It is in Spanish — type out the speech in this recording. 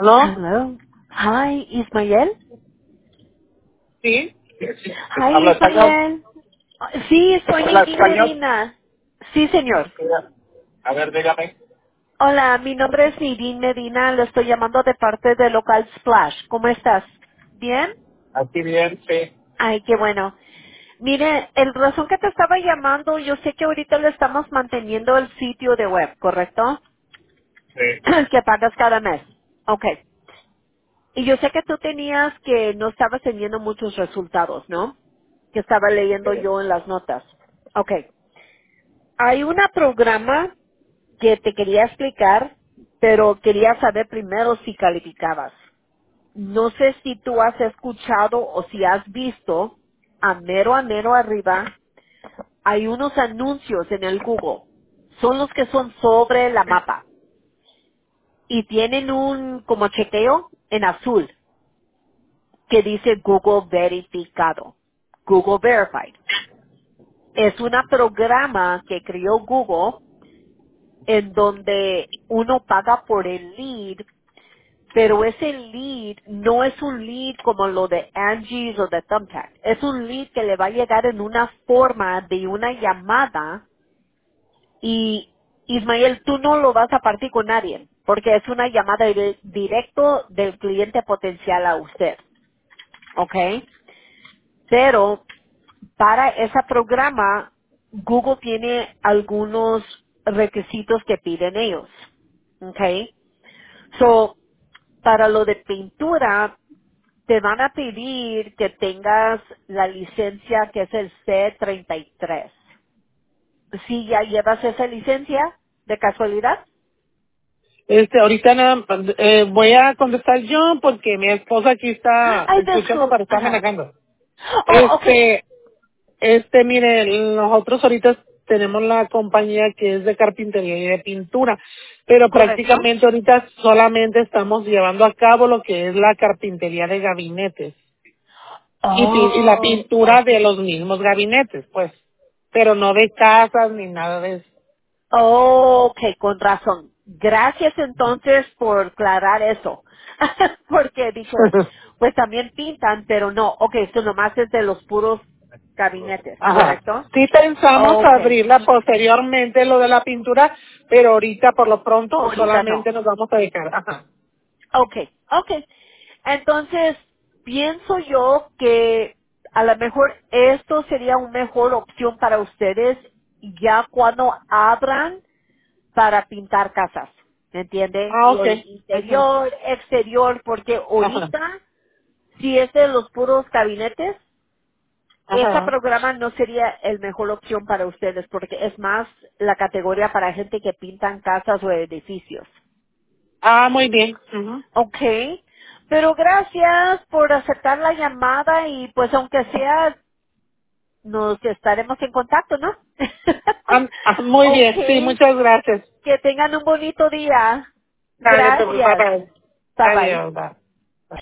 ¿Aló? Hello. Hi, Ismael. Sí. Hi, ¿Habla español? Ismael. Sí, soy ¿Habla Nadine español? Medina. Sí, señor. Sí. A ver, dígame. Hola, mi nombre es Nadine Medina. Le estoy llamando de parte de Local Splash. ¿Cómo estás? ¿Bien? Aquí bien, sí. Ay, qué bueno. Mire, el razón que te estaba llamando, yo sé que ahorita le estamos manteniendo el sitio de web, ¿correcto? Sí. Que pagas cada mes. Ok. Y yo sé que tú tenías que no estabas teniendo muchos resultados, ¿no? Que estaba leyendo yo en las notas. Ok. Hay un programa que te quería explicar, pero quería saber primero si calificabas. No sé si tú has escuchado o si has visto a mero arriba, hay unos anuncios en el Google. Son los que son sobre la mapa y tienen un como chequeo en azul que dice Google verificado, Google Verified. Es un programa que creó Google en donde uno paga por el lead, pero ese lead no es un lead como lo de Angie's o de Thumbtack. Es un lead que le va a llegar en una forma de una llamada y Ismael, tú no lo vas a partir con nadie porque es una llamada directo del cliente potencial a usted, ¿ok? Pero para ese programa, Google tiene algunos requisitos que piden ellos. Okay. So, para lo de pintura, te van a pedir que tengas la licencia que es el C33. Si ya llevas esa licencia, de casualidad. Ahorita voy a contestar yo porque mi esposa aquí está Ay, escuchando para estar ajá. manejando. Oh, okay. Este, mire, nosotros ahorita tenemos la compañía que es de carpintería y de pintura, pero Correcto. prácticamente ahorita solamente estamos llevando a cabo lo que es la carpintería de gabinetes. Y la Oh, pintura de los mismos gabinetes, pues, pero no de casas ni nada de eso. ok, con razón. Gracias entonces por aclarar eso. Porque dije, pues también pintan, pero no. Ok, esto nomás es de los puros gabinetes, Ajá. ¿correcto? Sí pensamos Ok, abrirla posteriormente lo de la pintura, pero ahorita por lo pronto ahorita no. solamente nos vamos a dedicar. Ajá. Ok, ok. Entonces, pienso yo que a lo mejor esto sería una mejor opción para ustedes ya cuando abran para pintar casas, ¿me entiende? Ah, ok. Ajá. Interior, exterior, porque Ajá. ahorita, si es de los puros gabinetes, ese Ajá. programa no sería el mejor opción para ustedes, porque es más la categoría para gente que pintan casas o edificios. Ah, muy bien. Ujú. Ok, pero gracias por aceptar la llamada y pues aunque sea, nos estaremos en contacto, ¿no? Muy bien. Sí, Ok, muchas gracias. que tengan un bonito día. Dale, pues, bye Gracias. bye. Bye bye. Adiós. Bye.